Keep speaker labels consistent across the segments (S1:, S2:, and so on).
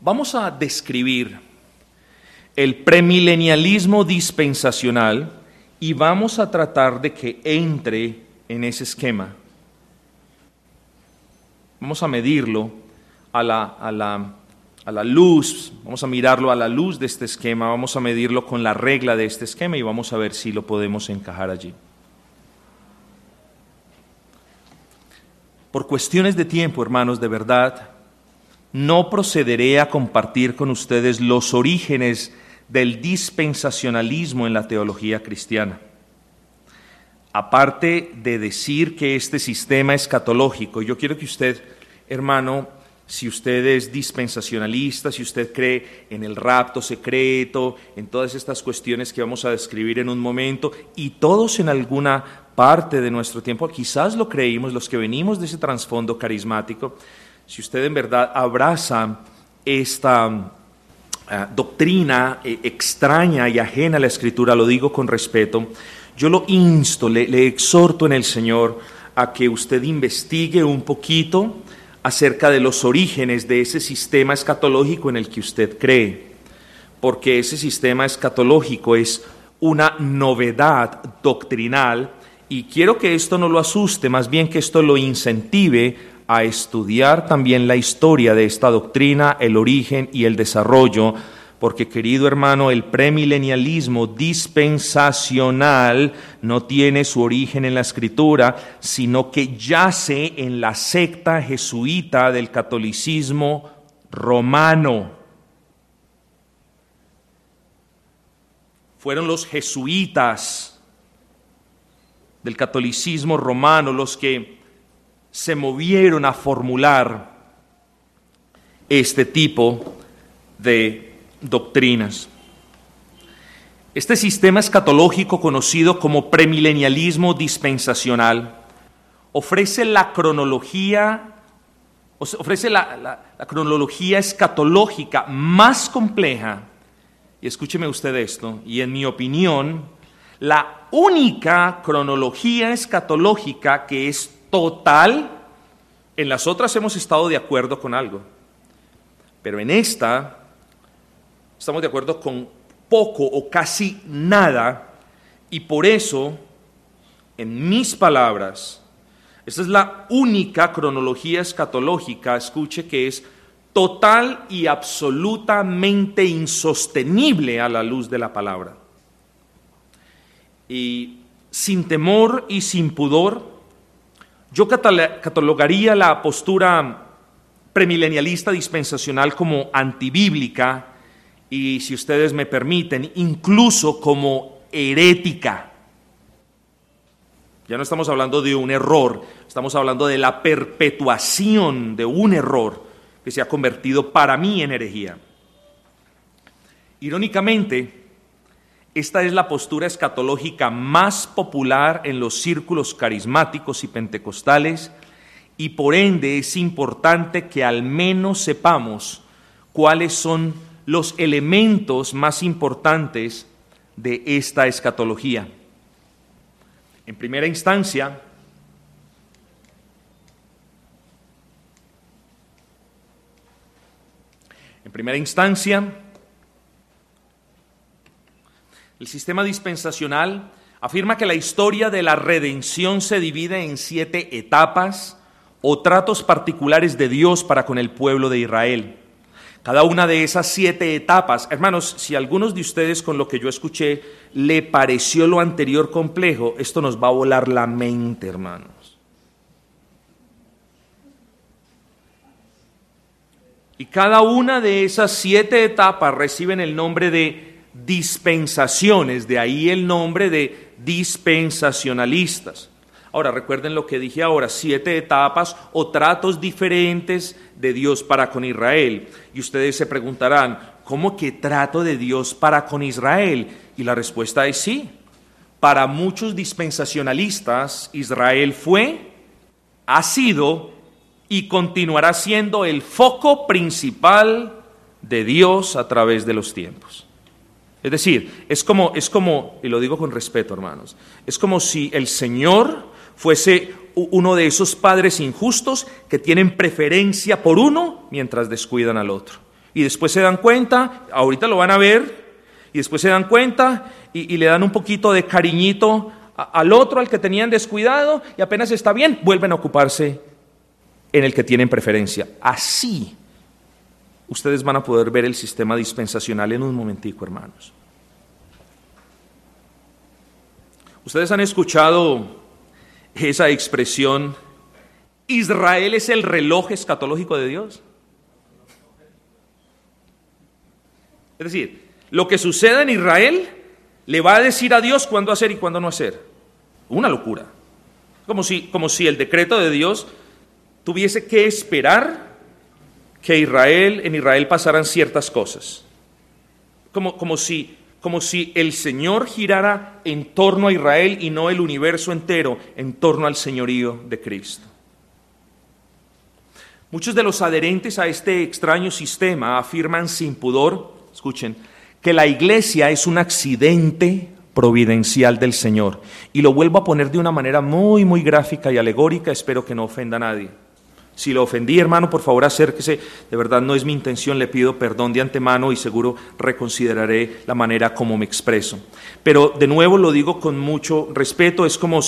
S1: Vamos a describir el premilenialismo dispensacional y vamos a tratar de que entre en ese esquema. Vamos a medirlo a la luz, vamos a mirarlo a la luz de este esquema, vamos a medirlo con la regla de este esquema y vamos a ver si lo podemos encajar allí. Por cuestiones de tiempo, hermanos, de verdad, no procederé a compartir con ustedes los orígenes del dispensacionalismo en la teología cristiana. Aparte de decir que este sistema escatológico, yo quiero que usted, hermano, si usted es dispensacionalista, si usted cree en el rapto secreto, en todas estas cuestiones que vamos a describir en un momento, y todos en alguna parte de nuestro tiempo, quizás lo creímos, los que venimos de ese trasfondo carismático, si usted en verdad abraza esta doctrina extraña y ajena a la Escritura, lo digo con respeto, yo lo insto, le exhorto en el Señor a que usted investigue un poquito acerca de los orígenes de ese sistema escatológico en el que usted cree, porque ese sistema escatológico es una novedad doctrinal y quiero que esto no lo asuste, más bien que esto lo incentive a estudiar también la historia de esta doctrina, el origen y el desarrollo, porque, querido hermano, el premilenialismo dispensacional no tiene su origen en la Escritura, sino que yace en la secta jesuita del catolicismo romano. Fueron los jesuitas del catolicismo romano los que se movieron a formular este tipo de doctrinas. Este sistema escatológico conocido como premilenialismo dispensacional ofrece la cronología escatológica más compleja, y escúcheme usted esto, y en mi opinión, la única cronología escatológica que es total. En las otras hemos estado de acuerdo con algo, pero en esta estamos de acuerdo con poco o casi nada, y por eso, en mis palabras, esta es la única cronología escatológica, escuche, que es total y absolutamente insostenible a la luz de la palabra. Y sin temor y sin pudor, yo catalogaría la postura premilenialista dispensacional como antibíblica y, si ustedes me permiten, incluso como herética. Ya no estamos hablando de un error, estamos hablando de la perpetuación de un error que se ha convertido para mí en herejía. Irónicamente, esta es la postura escatológica más popular en los círculos carismáticos y pentecostales, y por ende es importante que al menos sepamos cuáles son los elementos más importantes de esta escatología. En primera instancia, el sistema dispensacional afirma que la historia de la redención se divide en 7 etapas o tratos particulares de Dios para con el pueblo de Israel. Cada una de esas 7 etapas, hermanos, si a algunos de ustedes con lo que yo escuché le pareció lo anterior complejo, esto nos va a volar la mente, hermanos. Y cada una de esas 7 etapas reciben el nombre de dispensaciones, de ahí el nombre de dispensacionalistas. Ahora, recuerden lo que dije ahora, 7 etapas o tratos diferentes de Dios para con Israel. Y ustedes se preguntarán, ¿cómo que trato de Dios para con Israel? Y la respuesta es sí. Para muchos dispensacionalistas, Israel fue, ha sido y continuará siendo el foco principal de Dios a través de los tiempos. Es decir, es como, y lo digo con respeto, hermanos, es como si el Señor fuese uno de esos padres injustos que tienen preferencia por uno mientras descuidan al otro. Y después se dan cuenta, ahorita lo van a ver, y después se dan cuenta y le dan un poquito de cariñito al otro, al que tenían descuidado, y apenas está bien, vuelven a ocuparse en el que tienen preferencia. Así ustedes van a poder ver el sistema dispensacional en un momentico, hermanos. Ustedes han escuchado esa expresión, Israel es el reloj escatológico de Dios. Es decir, lo que suceda en Israel le va a decir a Dios cuándo hacer y cuándo no hacer. Una locura. Como si el decreto de Dios tuviese que esperar que en Israel pasaran ciertas cosas. Como si el Señor girara en torno a Israel y no el universo entero en torno al señorío de Cristo. Muchos de los adherentes a este extraño sistema afirman sin pudor, escuchen, que la iglesia es un accidente providencial del Señor. Y lo vuelvo a poner de una manera muy, muy gráfica y alegórica, espero que no ofenda a nadie. Si lo ofendí, hermano, por favor acérquese, de verdad no es mi intención, le pido perdón de antemano y seguro reconsideraré la manera como me expreso. Pero de nuevo lo digo con mucho respeto, es como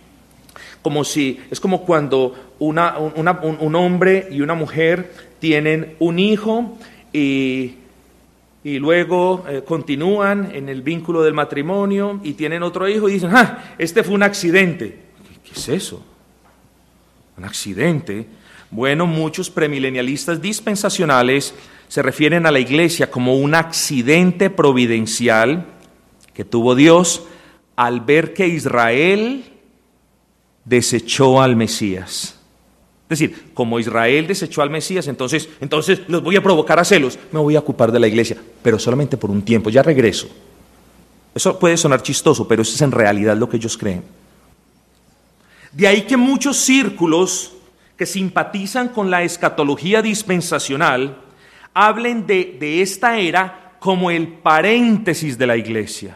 S1: cuando un hombre y una mujer tienen un hijo y luego continúan en el vínculo del matrimonio y tienen otro hijo y dicen, este fue un accidente. ¿Qué es eso? ¿Un accidente? Bueno, muchos premilenialistas dispensacionales se refieren a la iglesia como un accidente providencial que tuvo Dios al ver que Israel desechó al Mesías. Es decir, como Israel desechó al Mesías, entonces los voy a provocar a celos, me voy a ocupar de la iglesia, pero solamente por un tiempo, ya regreso. Eso puede sonar chistoso, pero eso es en realidad lo que ellos creen. De ahí que muchos círculos que simpatizan con la escatología dispensacional hablen de esta era como el paréntesis de la iglesia.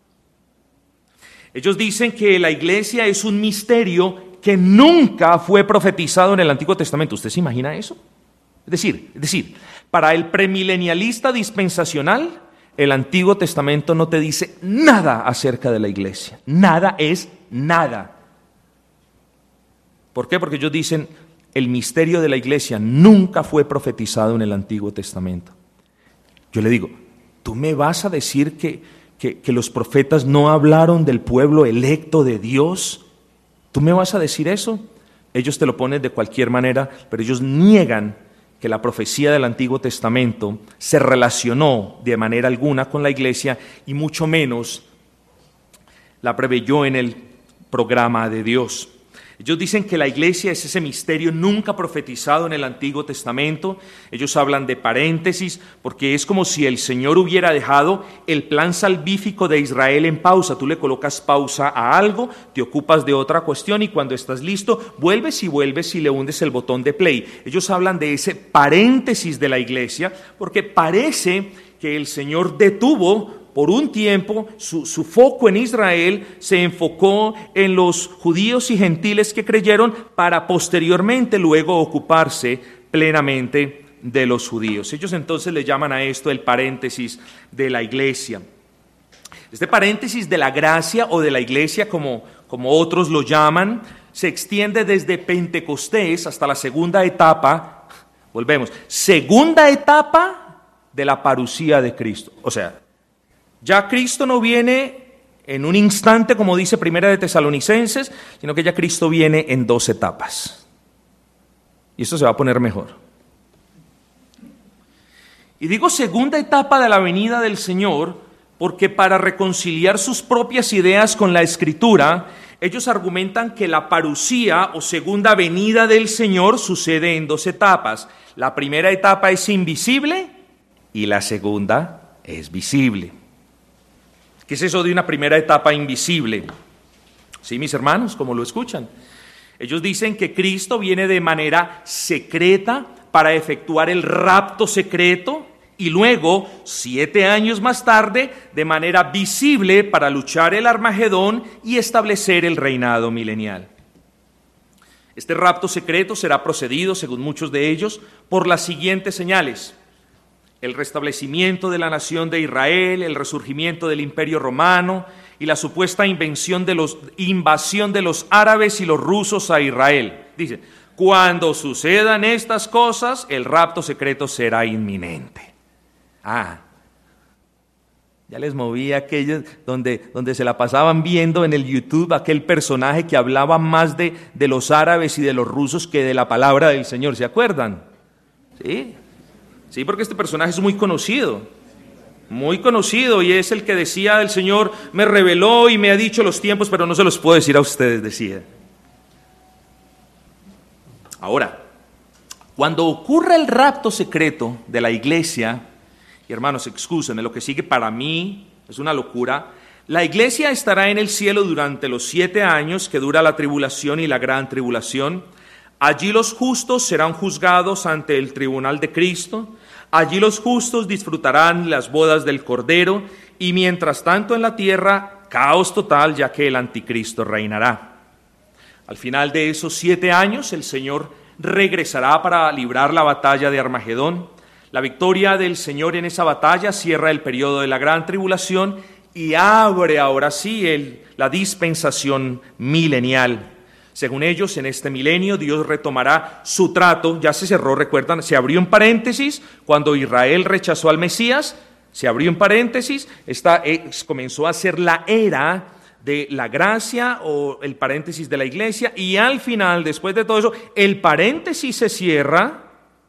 S1: Ellos dicen que la iglesia es un misterio que nunca fue profetizado en el Antiguo Testamento. ¿Usted se imagina eso? Es decir, para el premilenialista dispensacional, el Antiguo Testamento no te dice nada acerca de la iglesia. Nada es nada. ¿Por qué? Porque ellos dicen, el misterio de la iglesia nunca fue profetizado en el Antiguo Testamento. Yo le digo, ¿tú me vas a decir que los profetas no hablaron del pueblo electo de Dios? ¿Tú me vas a decir eso? Ellos te lo ponen de cualquier manera, pero ellos niegan que la profecía del Antiguo Testamento se relacionó de manera alguna con la iglesia y mucho menos la preveyó en el programa de Dios. Ellos dicen que la iglesia es ese misterio nunca profetizado en el Antiguo Testamento. Ellos hablan de paréntesis porque es como si el Señor hubiera dejado el plan salvífico de Israel en pausa. Tú le colocas pausa a algo, te ocupas de otra cuestión y cuando estás listo, vuelves y le hundes el botón de play. Ellos hablan de ese paréntesis de la iglesia porque parece que el Señor detuvo por un tiempo su foco en Israel, se enfocó en los judíos y gentiles que creyeron para posteriormente luego ocuparse plenamente de los judíos. Ellos entonces le llaman a esto el paréntesis de la iglesia. Este paréntesis de la gracia o de la iglesia, como otros lo llaman, se extiende desde Pentecostés hasta la segunda etapa, segunda etapa de la parusía de Cristo. O sea, ya Cristo no viene en un instante, como dice Primera de Tesalonicenses, sino que ya Cristo viene en 2 etapas. Y esto se va a poner mejor. Y digo segunda etapa de la venida del Señor, porque para reconciliar sus propias ideas con la Escritura, ellos argumentan que la parusía o segunda venida del Señor sucede en 2 etapas. La primera etapa es invisible y la segunda es visible. ¿Qué es eso de una primera etapa invisible? Sí, mis hermanos, como lo escuchan. Ellos dicen que Cristo viene de manera secreta para efectuar el rapto secreto y luego, 7 años más tarde, de manera visible para luchar el Armagedón y establecer el reinado milenial. Este rapto secreto será procedido, según muchos de ellos, por las siguientes señales. el restablecimiento de la nación de Israel, el resurgimiento del Imperio Romano y la supuesta invasión de los árabes y los rusos a Israel. Dice, cuando sucedan estas cosas, el rapto secreto será inminente. Ya les moví aquellos donde se la pasaban viendo en el YouTube aquel personaje que hablaba más de los árabes y de los rusos que de la palabra del Señor. ¿Se acuerdan? Sí, porque este personaje es muy conocido y es el que decía: el Señor me reveló y me ha dicho los tiempos, pero no se los puedo decir a ustedes, decía. Ahora, cuando ocurra el rapto secreto de la iglesia, y hermanos, excúsenme, lo que sigue para mí es una locura. La iglesia estará en el cielo durante los 7 años que dura la tribulación y la gran tribulación. Allí los justos serán juzgados ante el tribunal de Cristo. Allí los justos disfrutarán las bodas del Cordero, y mientras tanto en la tierra, caos total, ya que el anticristo reinará. Al final de esos 7 años, el Señor regresará para librar la batalla de Armagedón. La victoria del Señor en esa batalla cierra el periodo de la gran tribulación y abre ahora sí la dispensación milenial. Según ellos, en este milenio Dios retomará su trato. Ya se cerró, recuerdan, se abrió un paréntesis cuando Israel rechazó al Mesías, se abrió un paréntesis, comenzó a ser la era de la gracia o el paréntesis de la iglesia, y al final, después de todo eso, el paréntesis se cierra,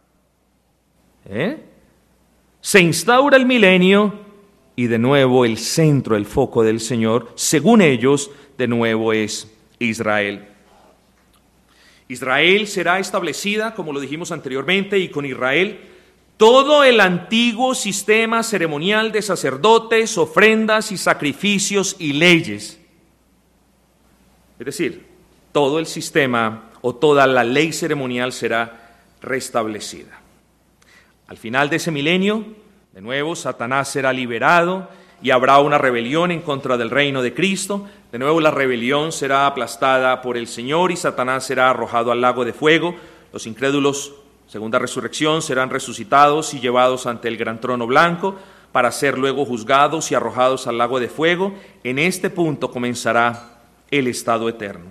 S1: se instaura el milenio y de nuevo el centro, el foco del Señor, según ellos, de nuevo es Israel. Israel será establecida, como lo dijimos anteriormente, y con Israel todo el antiguo sistema ceremonial de sacerdotes, ofrendas y sacrificios y leyes. Es decir, todo el sistema o toda la ley ceremonial será restablecida. Al final de ese milenio, de nuevo, Satanás será liberado y habrá una rebelión en contra del reino de Cristo. De nuevo, la rebelión será aplastada por el Señor y Satanás será arrojado al lago de fuego. Los incrédulos, segunda resurrección, serán resucitados y llevados ante el gran trono blanco para ser luego juzgados y arrojados al lago de fuego. En este punto comenzará el estado eterno.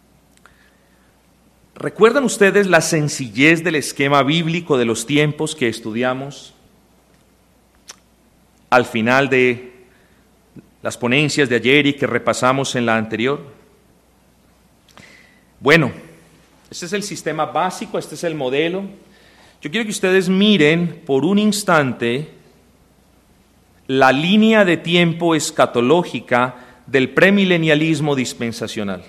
S1: ¿Recuerdan ustedes la sencillez del esquema bíblico de los tiempos que estudiamos al final de las ponencias de ayer y que repasamos en la anterior? Bueno, este es el sistema básico, este es el modelo. Yo quiero que ustedes miren por un instante la línea de tiempo escatológica del premilenialismo dispensacional.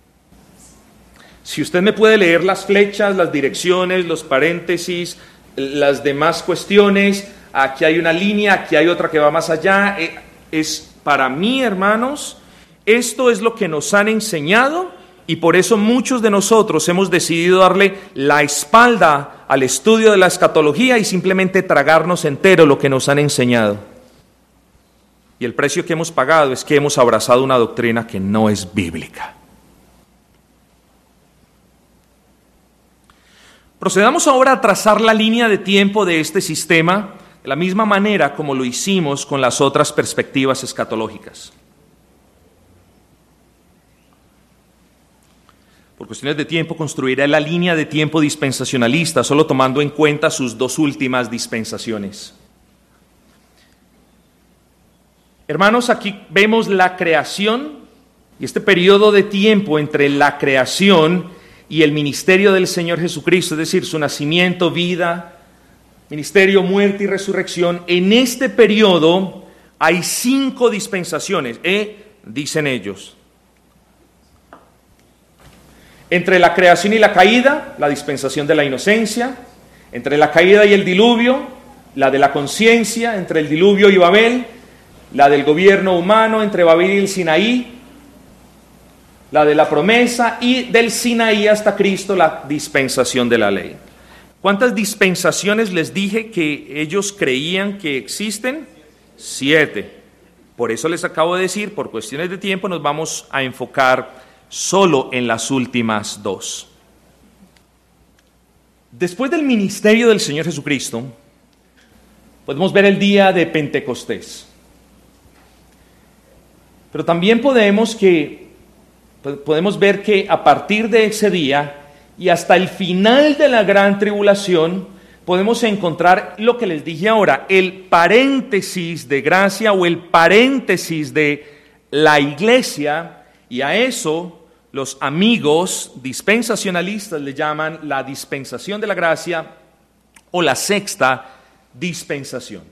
S1: Si usted me puede leer las flechas, las direcciones, los paréntesis, las demás cuestiones, aquí hay una línea, aquí hay otra que va más allá. Para mí, hermanos, esto es lo que nos han enseñado y por eso muchos de nosotros hemos decidido darle la espalda al estudio de la escatología y simplemente tragarnos entero lo que nos han enseñado. Y el precio que hemos pagado es que hemos abrazado una doctrina que no es bíblica. Procedamos ahora a trazar la línea de tiempo de este sistema de la misma manera como lo hicimos con las otras perspectivas escatológicas. Por cuestiones de tiempo construiré la línea de tiempo dispensacionalista, solo tomando en cuenta sus 2 últimas dispensaciones. Hermanos, aquí vemos la creación y este periodo de tiempo entre la creación y el ministerio del Señor Jesucristo, es decir, su nacimiento, vida, ministerio, muerte y resurrección. En este periodo hay 5 dispensaciones, dicen ellos. Entre la creación y la caída, la dispensación de la inocencia. Entre la caída y el diluvio, la de la conciencia. Entre el diluvio y Babel, la del gobierno humano entre Babel y el Sinaí, la de la promesa, y del Sinaí hasta Cristo, la dispensación de la ley. ¿Cuántas dispensaciones les dije que ellos creían que existen? 7. Por eso les acabo de decir, por cuestiones de tiempo nos vamos a enfocar solo en las últimas 2. Después del ministerio del Señor Jesucristo, Podemos ver el día de Pentecostés. Pero también podemos ver que a partir de ese día y hasta el final de la gran tribulación, podemos encontrar lo que les dije ahora, el paréntesis de gracia o el paréntesis de la iglesia, y a eso los amigos dispensacionalistas le llaman la dispensación de la gracia o la sexta dispensación.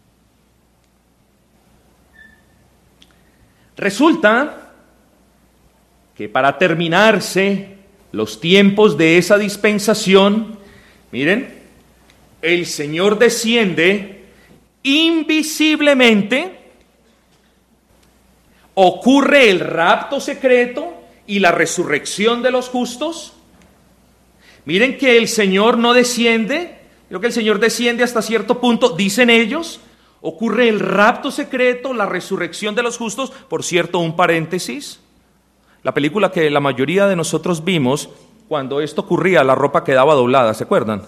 S1: Resulta que para terminarse los tiempos de esa dispensación, miren, el Señor desciende invisiblemente, ocurre el rapto secreto y la resurrección de los justos. Miren que el Señor no desciende, creo que el Señor desciende hasta cierto punto, dicen ellos, ocurre el rapto secreto, la resurrección de los justos. Por cierto, un paréntesis, la película que la mayoría de nosotros vimos, cuando esto ocurría, la ropa quedaba doblada, ¿se acuerdan?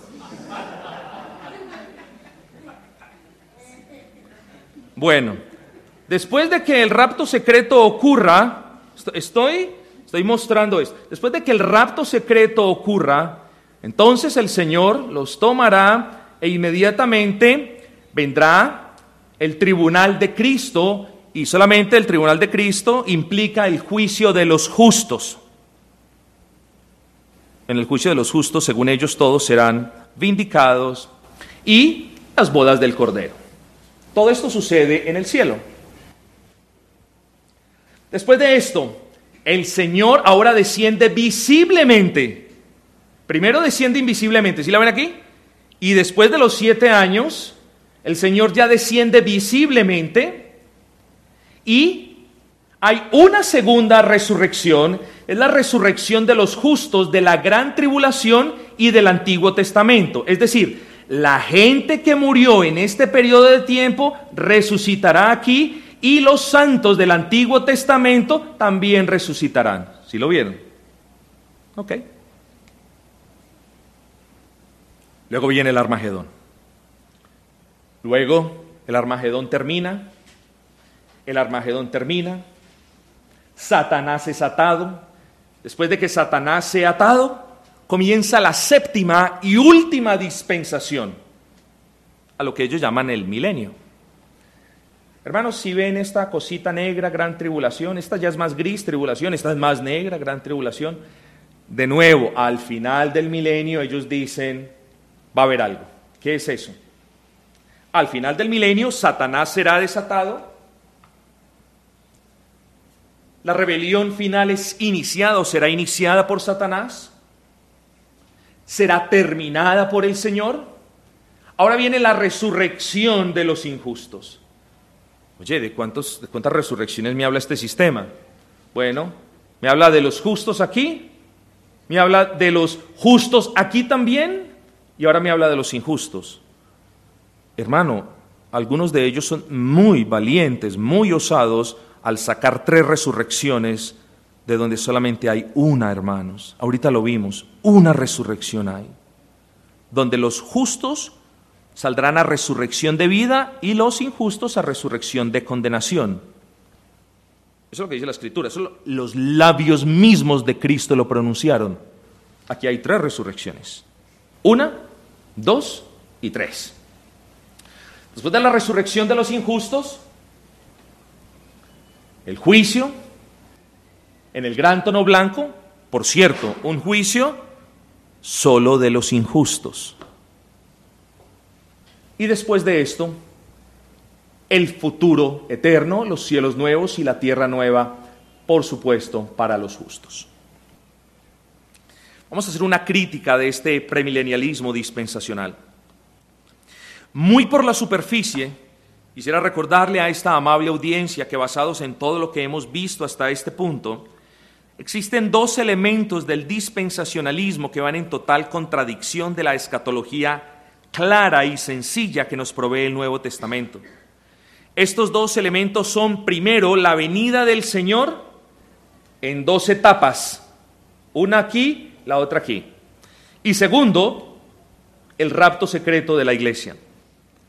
S1: Bueno, después de que el rapto secreto ocurra, estoy mostrando esto, después de que el rapto secreto ocurra, entonces el Señor los tomará e inmediatamente vendrá el tribunal de Cristo, y solamente el tribunal de Cristo implica el juicio de los justos. En el juicio de los justos, según ellos, todos serán vindicados, y las bodas del Cordero. Todo esto sucede en el cielo. Después de esto, el Señor ahora desciende visiblemente. Primero desciende invisiblemente, ¿sí la ven aquí? Y después de los 7 años, el Señor ya desciende visiblemente y hay una segunda resurrección, es la resurrección de los justos de la gran tribulación y del Antiguo Testamento. Es decir, la gente que murió en este periodo de tiempo resucitará aquí y los santos del Antiguo Testamento también resucitarán. ¿Sí lo vieron? Ok. Luego viene el Armagedón. Luego el Armagedón termina. Satanás es atado. Después de que Satanás sea atado, comienza la séptima y última dispensación, a lo que ellos llaman el milenio. Hermanos, si ven esta cosita negra, gran tribulación, esta ya es más gris, tribulación, esta es más negra, gran tribulación. De nuevo, al final del milenio, ellos dicen, va a haber algo. ¿Qué es eso? Al final del milenio, Satanás será desatado. La rebelión final es iniciada o será iniciada por Satanás. Será terminada por el Señor. Ahora viene la resurrección de los injustos. Oye, ¿de cuántas resurrecciones me habla este sistema? Bueno, me habla de los justos aquí, me habla de los justos aquí también, y ahora me habla de los injustos. Hermano, algunos de ellos son muy valientes, muy osados, al sacar 3 resurrecciones de donde solamente hay una, hermanos. Ahorita lo vimos, una resurrección hay, donde los justos saldrán a resurrección de vida y los injustos a resurrección de condenación. Eso es lo que dice la Escritura, eso los labios mismos de Cristo lo pronunciaron. Aquí hay 3 resurrecciones, 1, 2 y 3. Después de la resurrección de los injustos, el juicio en el gran trono blanco, por cierto, un juicio solo de los injustos. Y después de esto, el futuro eterno, los cielos nuevos y la tierra nueva, por supuesto, para los justos. Vamos a hacer una crítica de este premilenialismo dispensacional. Muy por la superficie, quisiera recordarle a esta amable audiencia que, basados en todo lo que hemos visto hasta este punto, existen 2 elementos del dispensacionalismo que van en total contradicción de la escatología clara y sencilla que nos provee el Nuevo Testamento. Estos 2 elementos son, primero, la venida del Señor en 2 etapas, una aquí, la otra aquí. Y segundo, el rapto secreto de la iglesia.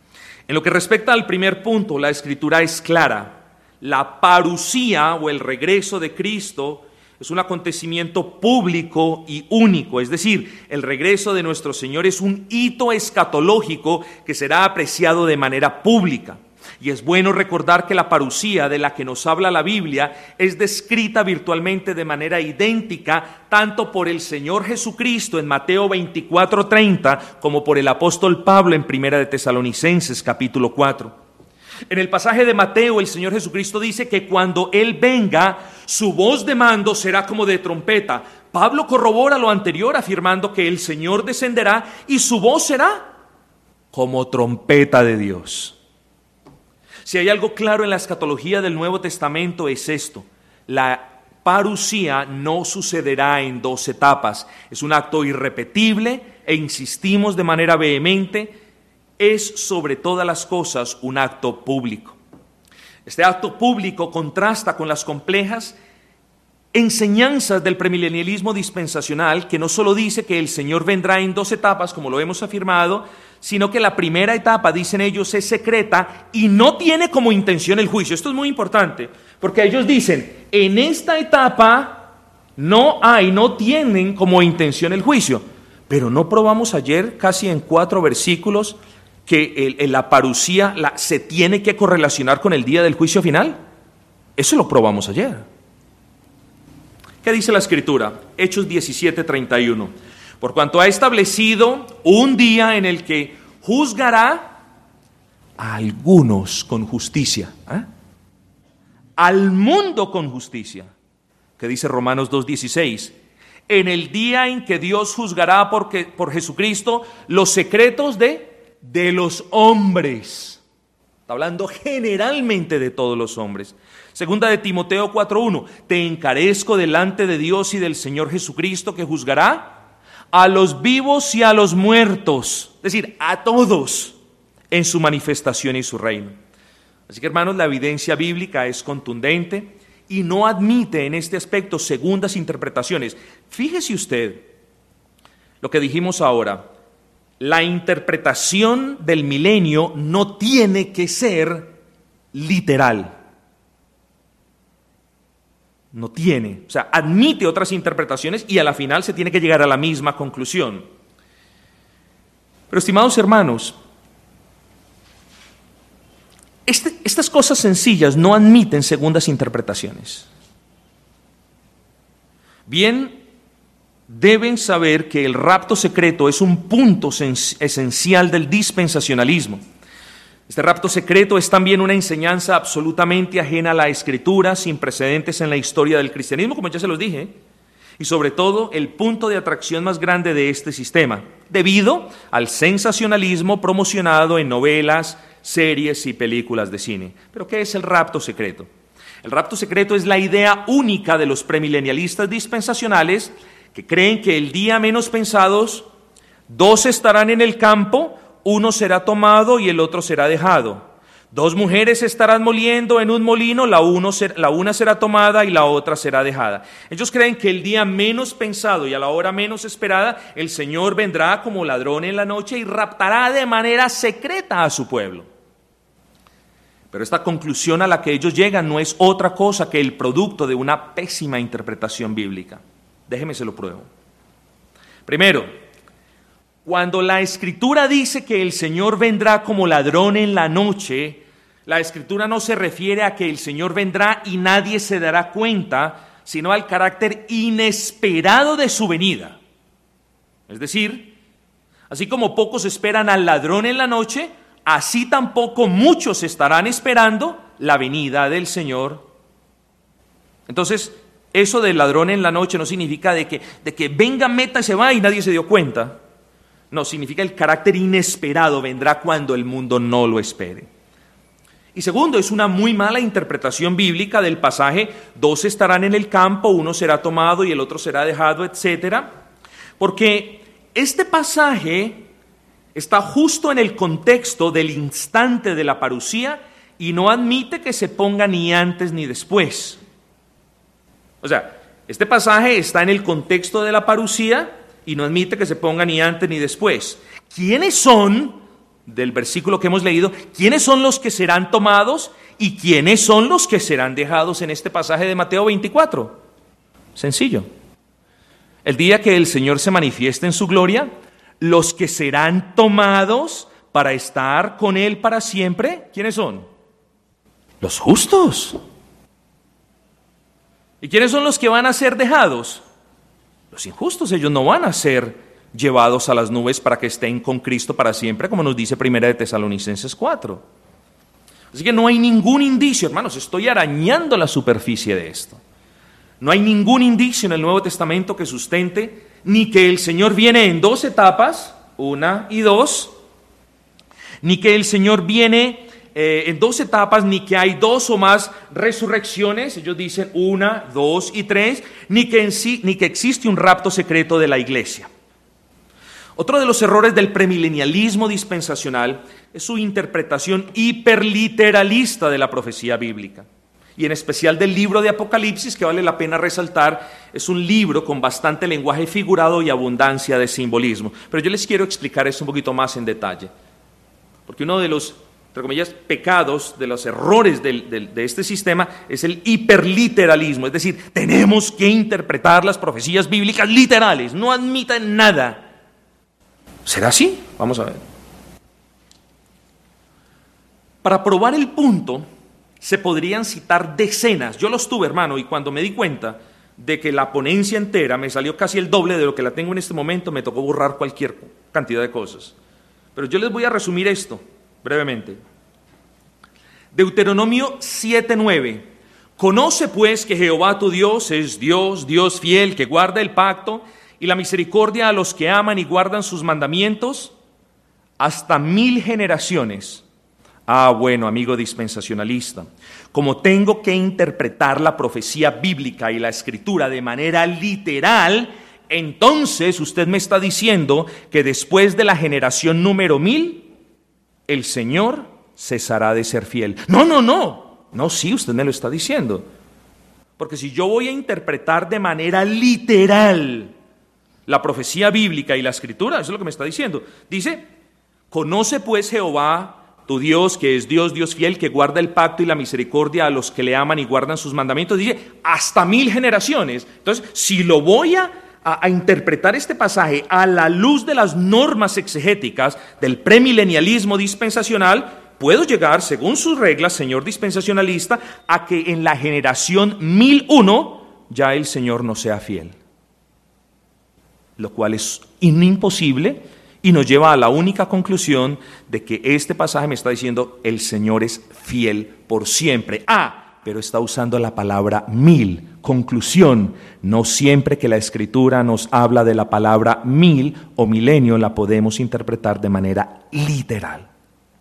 S1: En lo que respecta al primer punto, la Escritura es clara. La parusía o el regreso de Cristo es un acontecimiento público y único, es decir, el regreso de nuestro Señor es un hito escatológico que será apreciado de manera pública. Y es bueno recordar que la parusía de la que nos habla la Biblia es descrita virtualmente de manera idéntica tanto por el Señor Jesucristo en Mateo 24:30 como por el apóstol Pablo en Primera de Tesalonicenses capítulo 4. En el pasaje de Mateo, el Señor Jesucristo dice que cuando Él venga, su voz de mando será como de trompeta. Pablo corrobora lo anterior afirmando que el Señor descenderá y su voz será como trompeta de Dios. Si hay algo claro en la escatología del Nuevo Testamento es esto: la parusía no sucederá en dos etapas. Es un acto irrepetible e insistimos de manera vehemente, es sobre todas las cosas un acto público. Este acto público contrasta con las complejas enseñanzas del premilenialismo dispensacional, que no solo dice que el Señor vendrá en dos etapas, como lo hemos afirmado, sino que la primera etapa, dicen ellos, es secreta y no tiene como intención el juicio. Esto es muy importante, porque ellos dicen, en esta etapa no tienen como intención el juicio. Pero no probamos ayer, casi en 4 versículos, que la parusía se tiene que correlacionar con el día del juicio final. Eso lo probamos ayer. ¿Qué dice la Escritura? Hechos 17:31. Por cuanto ha establecido un día en el que juzgará a algunos con justicia, al mundo con justicia. ¿Qué dice Romanos 2:16? En el día en que Dios juzgará por Jesucristo los secretos de los hombres. Está hablando generalmente de todos los hombres. Segunda de Timoteo 4:1. Te encarezco delante de Dios y del Señor Jesucristo, que juzgará a los vivos y a los muertos, es decir, a todos en su manifestación y su reino. Así que, hermanos, la evidencia bíblica es contundente y no admite en este aspecto segundas interpretaciones. Fíjese usted lo que dijimos ahora. La interpretación del milenio no tiene que ser literal. No tiene, o sea, admite otras interpretaciones y a la final se tiene que llegar a la misma conclusión. Pero, estimados hermanos, estas cosas sencillas no admiten segundas interpretaciones. Bien, deben saber que el rapto secreto es un punto esencial del dispensacionalismo. Este rapto secreto es también una enseñanza absolutamente ajena a la Escritura, sin precedentes en la historia del cristianismo, como ya se los dije, y sobre todo el punto de atracción más grande de este sistema, debido al sensacionalismo promocionado en novelas, series y películas de cine. ¿Pero qué es el rapto secreto? El rapto secreto es la idea única de los premilenialistas dispensacionales que creen que el día menos pensados, 2 estarán en el campo, uno será tomado y el otro será dejado. 2 mujeres estarán moliendo en un molino, la una será tomada y la otra será dejada. Ellos creen que el día menos pensado y a la hora menos esperada, el Señor vendrá como ladrón en la noche y raptará de manera secreta a su pueblo. Pero esta conclusión a la que ellos llegan no es otra cosa que el producto de una pésima interpretación bíblica. Déjeme se lo pruebo. Primero, cuando la Escritura dice que el Señor vendrá como ladrón en la noche, la Escritura no se refiere a que el Señor vendrá y nadie se dará cuenta, sino al carácter inesperado de su venida. Es decir, así como pocos esperan al ladrón en la noche, así tampoco muchos estarán esperando la venida del Señor. Entonces, eso del ladrón en la noche no significa de que venga, meta y se va y nadie se dio cuenta. No, significa el carácter inesperado, vendrá cuando el mundo no lo espere. Y segundo, es una muy mala interpretación bíblica del pasaje, 2 estarán en el campo, uno será tomado y el otro será dejado, etcétera, porque este pasaje está justo en el contexto del instante de la parusía y no admite que se ponga ni antes ni después. O sea, este pasaje está en el contexto de la parusía y no admite que se ponga ni antes ni después. ¿Quiénes son del versículo que hemos leído, quiénes son los que serán tomados y quiénes son los que serán dejados en este pasaje de Mateo 24. Sencillo. El día que el Señor se manifieste en su gloria, los que serán tomados para estar con Él para siempre, ¿quiénes son? Los justos. ¿Y quiénes son los que van a ser dejados? Los injustos. Ellos no van a ser llevados a las nubes para que estén con Cristo para siempre, como nos dice 1 de Tesalonicenses 4. Así que no hay ningún indicio, hermanos, estoy arañando la superficie de esto. No hay ningún indicio en el Nuevo Testamento que sustente ni que el Señor viene en dos etapas, 1 y 2, ni que el Señor viene en dos etapas, ni que hay dos o más resurrecciones, ellos dicen 1, 2 y 3, ni que existe un rapto secreto de la iglesia. Otro de los errores del premilenialismo dispensacional es su interpretación hiperliteralista de la profecía bíblica, y en especial del libro de Apocalipsis, que vale la pena resaltar. Es un libro con bastante lenguaje figurado y abundancia de simbolismo. Pero yo les quiero explicar esto un poquito más en detalle, porque uno de los, entre comillas, pecados, de los errores de este sistema es el hiperliteralismo, es decir, tenemos que interpretar las profecías bíblicas literales, no admiten nada. ¿Será así? Vamos a ver. Para probar el punto, se podrían citar decenas. Yo los tuve, hermano, y cuando me di cuenta de que la ponencia entera me salió casi el doble de lo que la tengo en este momento, me tocó borrar cualquier cantidad de cosas. Pero yo les voy a resumir esto brevemente. Deuteronomio 7:9. Conoce pues que Jehová tu Dios es Dios, Dios fiel, que guarda el pacto y la misericordia a los que aman y guardan sus mandamientos hasta 1000 generaciones. Ah, bueno, amigo dispensacionalista, como tengo que interpretar la profecía bíblica y la escritura de manera literal, entonces usted me está diciendo que después de la generación número 1000, el Señor cesará de ser fiel. No, sí, usted me lo está diciendo. Porque si yo voy a interpretar de manera literal la profecía bíblica y la escritura, eso es lo que me está diciendo. Dice, conoce pues Jehová tu Dios, que es Dios, Dios fiel, que guarda el pacto y la misericordia a los que le aman y guardan sus mandamientos. Dice, hasta 1000 generaciones. Entonces, si lo voy a interpretar este pasaje a la luz de las normas exegéticas del premilenialismo dispensacional, puedo llegar, según sus reglas, señor dispensacionalista, a que en la generación 1001 ya el Señor no sea fiel. Lo cual es imposible y nos lleva a la única conclusión de que este pasaje me está diciendo el Señor es fiel por siempre. Pero está usando la palabra 1000. Conclusión, no siempre que la Escritura nos habla de la palabra 1000 o milenio la podemos interpretar de manera literal.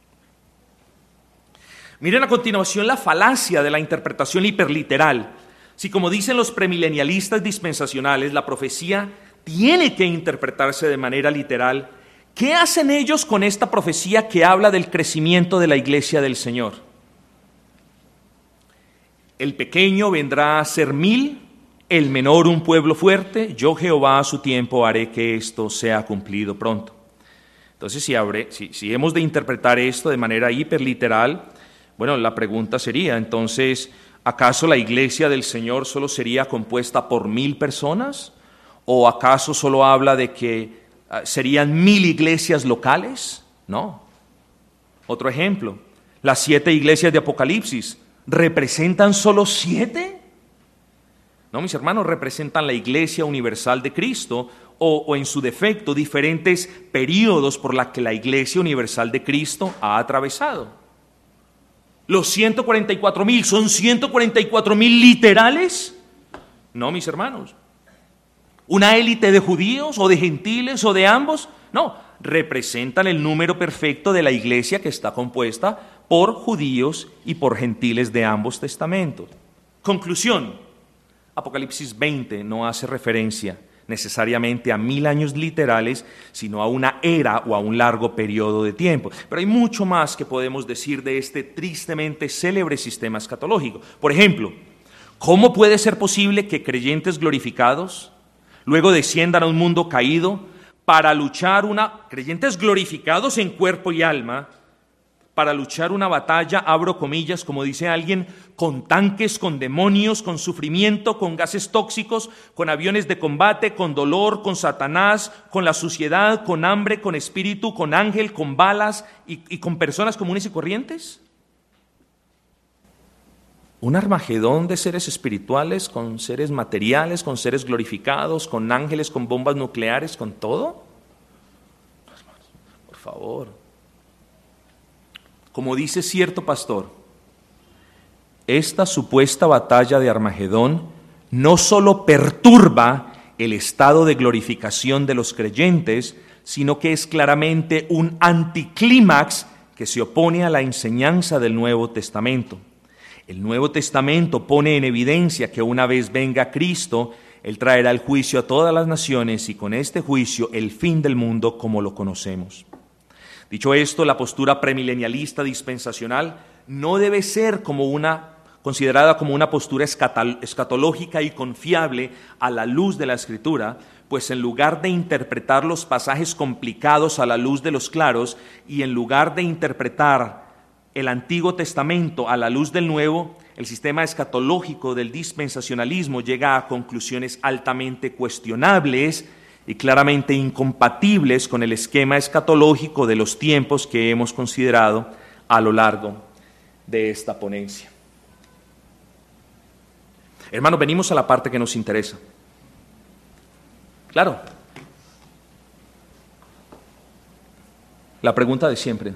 S1: Miren a continuación la falacia de la interpretación hiperliteral. Si, como dicen los premilenialistas dispensacionales, la profecía tiene que interpretarse de manera literal, ¿qué hacen ellos con esta profecía que habla del crecimiento de la iglesia del Señor? El pequeño vendrá a ser 1000, el menor un pueblo fuerte, yo Jehová a su tiempo haré que esto sea cumplido pronto. Entonces, si hemos de interpretar esto de manera hiperliteral, bueno, la pregunta sería, entonces, ¿acaso la iglesia del Señor solo sería compuesta por 1000 personas? ¿O acaso solo habla de que serían 1000 iglesias locales? No. Otro ejemplo, las 7 iglesias de Apocalipsis, ¿representan solo 7? No, mis hermanos, representan la iglesia universal de Cristo o en su defecto diferentes periodos por los que la iglesia universal de Cristo ha atravesado. ¿Los 144,000 son 144,000 literales? No, mis hermanos. ¿Una élite de judíos o de gentiles o de ambos? No, representan el número perfecto de la iglesia que está compuesta por judíos y por gentiles de ambos testamentos. Conclusión, Apocalipsis 20 no hace referencia necesariamente a 1000 años literales, sino a una era o a un largo periodo de tiempo. Pero hay mucho más que podemos decir de este tristemente célebre sistema escatológico. Por ejemplo, ¿cómo puede ser posible que creyentes glorificados luego desciendan a un mundo caído para luchar creyentes glorificados en cuerpo y alma, para luchar una batalla, abro comillas, como dice alguien, con tanques, con demonios, con sufrimiento, con gases tóxicos, con aviones de combate, con dolor, con Satanás, con la suciedad, con hambre, con espíritu, con ángel, con balas y con personas comunes y corrientes. Un Armagedón de seres espirituales, con seres materiales, con seres glorificados, con ángeles, con bombas nucleares, con todo. Por favor. Como dice cierto pastor, esta supuesta batalla de Armagedón no solo perturba el estado de glorificación de los creyentes, sino que es claramente un anticlímax que se opone a la enseñanza del Nuevo Testamento. El Nuevo Testamento pone en evidencia que una vez venga Cristo, Él traerá el juicio a todas las naciones y con este juicio el fin del mundo como lo conocemos. Dicho esto, la postura premilenialista dispensacional no debe ser considerada como una postura escatológica y confiable a la luz de la Escritura, pues en lugar de interpretar los pasajes complicados a la luz de los claros y en lugar de interpretar el Antiguo Testamento a la luz del Nuevo, el sistema escatológico del dispensacionalismo llega a conclusiones altamente cuestionables y claramente incompatibles con el esquema escatológico de los tiempos que hemos considerado a lo largo de esta ponencia. Hermanos, venimos a la parte que nos interesa. Claro, la pregunta de siempre,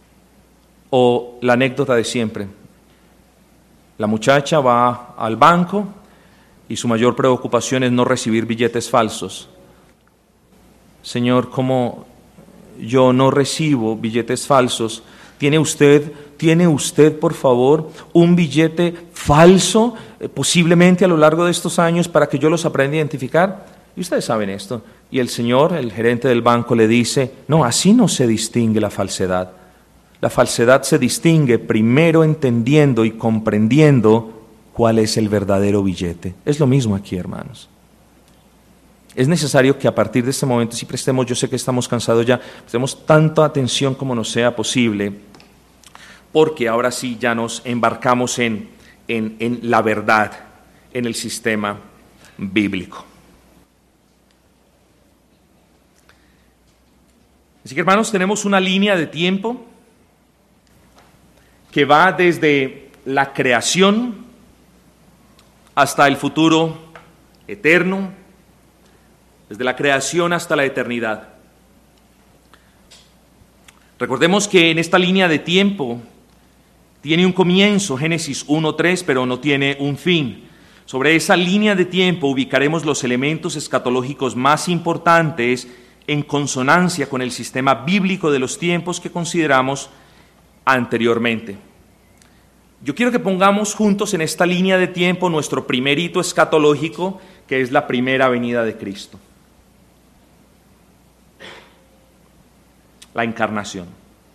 S1: o la anécdota de siempre. La muchacha va al banco y su mayor preocupación es no recibir billetes falsos. Señor, ¿cómo yo no recibo billetes falsos? ¿Tiene usted, por favor, un billete falso, posiblemente a lo largo de estos años, para que yo los aprenda a identificar? Y ustedes saben esto. Y el señor, el gerente del banco, le dice, no, así no se distingue la falsedad. La falsedad se distingue primero entendiendo y comprendiendo cuál es el verdadero billete. Es lo mismo aquí, hermanos. Es necesario que a partir de este momento, si prestemos, yo sé que estamos cansados ya, prestemos tanta atención como nos sea posible, porque ahora sí ya nos embarcamos en la verdad, en el sistema bíblico. Así que, hermanos, tenemos una línea de tiempo que va desde la creación hasta el futuro eterno, desde la creación hasta la eternidad. Recordemos que en esta línea de tiempo tiene un comienzo, Génesis 1:3, pero no tiene un fin. Sobre esa línea de tiempo ubicaremos los elementos escatológicos más importantes en consonancia con el sistema bíblico de los tiempos que consideramos anteriormente. Yo quiero que pongamos juntos en esta línea de tiempo nuestro primer hito escatológico, que es la primera venida de Cristo. La encarnación.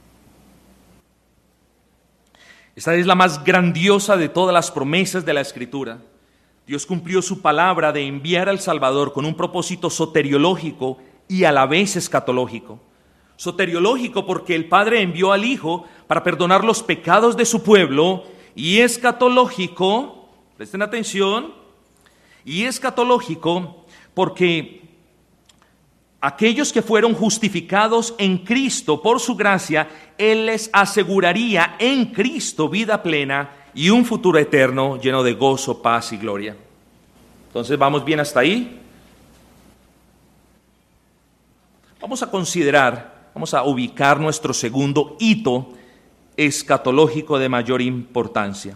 S1: Esta es la más grandiosa de todas las promesas de la Escritura. Dios cumplió su palabra de enviar al Salvador con un propósito soteriológico y a la vez escatológico. Soteriológico porque el Padre envió al Hijo para perdonar los pecados de su pueblo, y escatológico, presten atención, y escatológico porque aquellos que fueron justificados en Cristo por su gracia, Él les aseguraría en Cristo vida plena y un futuro eterno lleno de gozo, paz y gloria. Entonces, ¿vamos bien hasta ahí? Vamos a ubicar nuestro segundo hito escatológico de mayor importancia.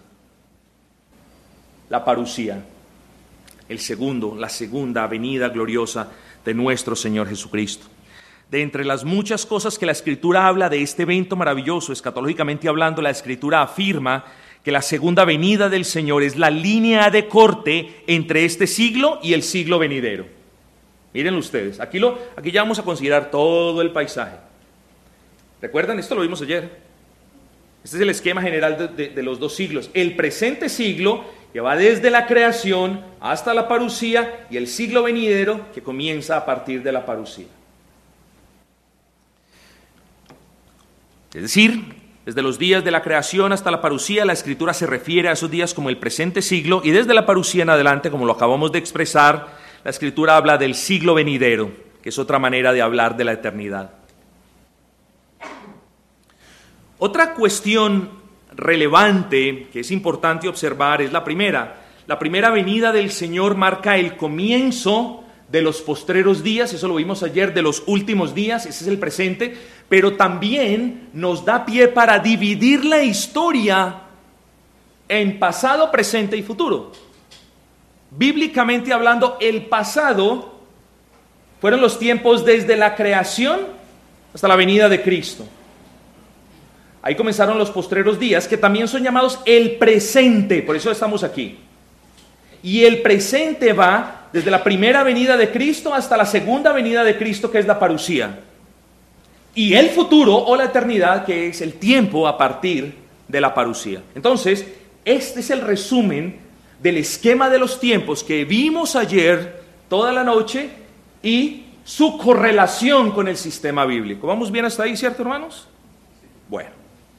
S1: La parusía, la segunda venida gloriosa de nuestro Señor Jesucristo. De entre las muchas cosas que la Escritura habla de este evento maravilloso, escatológicamente hablando, la Escritura afirma que la segunda venida del Señor es la línea de corte entre este siglo y el siglo venidero. Miren ustedes, aquí ya vamos a considerar todo el paisaje. ¿Recuerdan? Esto lo vimos ayer. Este es el esquema general de los dos siglos. El presente siglo, que va desde la creación hasta la parusía, y el siglo venidero, que comienza a partir de la parusía. Es decir, desde los días de la creación hasta la parusía, la Escritura se refiere a esos días como el presente siglo, y desde la parusía en adelante, como lo acabamos de expresar, la Escritura habla del siglo venidero, que es otra manera de hablar de la eternidad. Otra cuestión relevante que es importante observar es la primera. La primera venida del Señor marca el comienzo de los postreros días, eso lo vimos ayer, de los últimos días, ese es el presente, pero también nos da pie para dividir la historia en pasado, presente y futuro. Bíblicamente hablando, el pasado fueron los tiempos desde la creación hasta la venida de Cristo. Ahí comenzaron los postreros días, que también son llamados el presente, por eso estamos aquí. Y el presente va desde la primera venida de Cristo hasta la segunda venida de Cristo, que es la parusía. Y el futuro o la eternidad, que es el tiempo a partir de la parusía. Entonces, este es el resumen del esquema de los tiempos que vimos ayer toda la noche y su correlación con el sistema bíblico. ¿Vamos bien hasta ahí, cierto, hermanos? Bueno.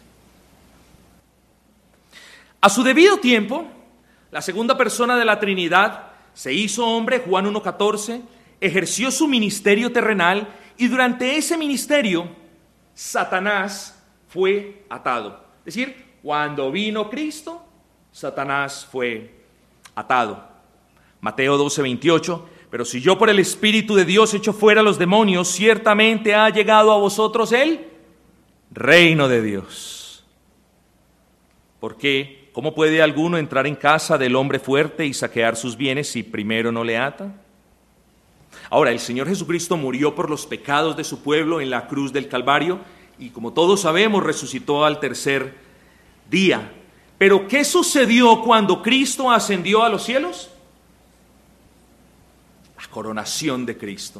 S1: A su debido tiempo, la segunda persona de la Trinidad se hizo hombre, Juan 1:14, ejerció su ministerio terrenal y durante ese ministerio Satanás fue atado. Es decir, cuando vino Cristo, Satanás fue atado. Mateo 12:28, pero si yo por el Espíritu de Dios echo fuera a los demonios, ciertamente ha llegado a vosotros el reino de Dios. ¿Por qué? ¿Cómo puede alguno entrar en casa del hombre fuerte y saquear sus bienes si primero no le ata? Ahora, el Señor Jesucristo murió por los pecados de su pueblo en la cruz del Calvario y, como todos sabemos, resucitó al tercer día. Pero, ¿qué sucedió cuando Cristo ascendió a los cielos? La coronación de Cristo.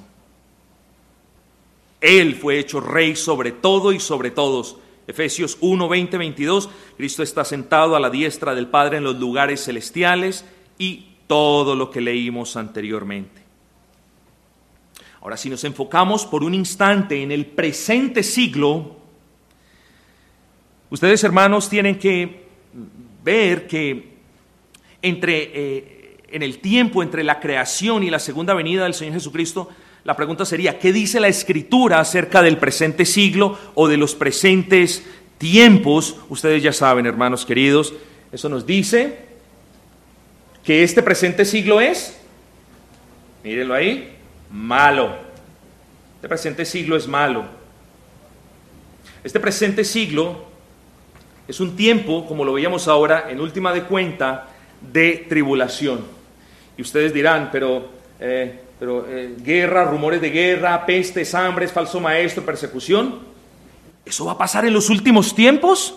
S1: Él fue hecho rey sobre todo y sobre todos. Efesios 1, 20, 22, Cristo está sentado a la diestra del Padre en los lugares celestiales y todo lo que leímos anteriormente. Ahora, si nos enfocamos por un instante en el presente siglo, ustedes, hermanos, tienen que ver que en el tiempo entre la creación y la segunda venida del Señor Jesucristo, la pregunta sería, ¿qué dice la Escritura acerca del presente siglo o de los presentes tiempos? Ustedes ya saben, hermanos queridos, eso nos dice que este presente siglo es, mírenlo ahí, malo. Este presente siglo es malo. Este presente siglo es un tiempo, como lo veíamos ahora, en última de cuenta, de tribulación. Y ustedes dirán, pero guerra, rumores de guerra, pestes, hambres, falso maestro, persecución. ¿Eso va a pasar en los últimos tiempos?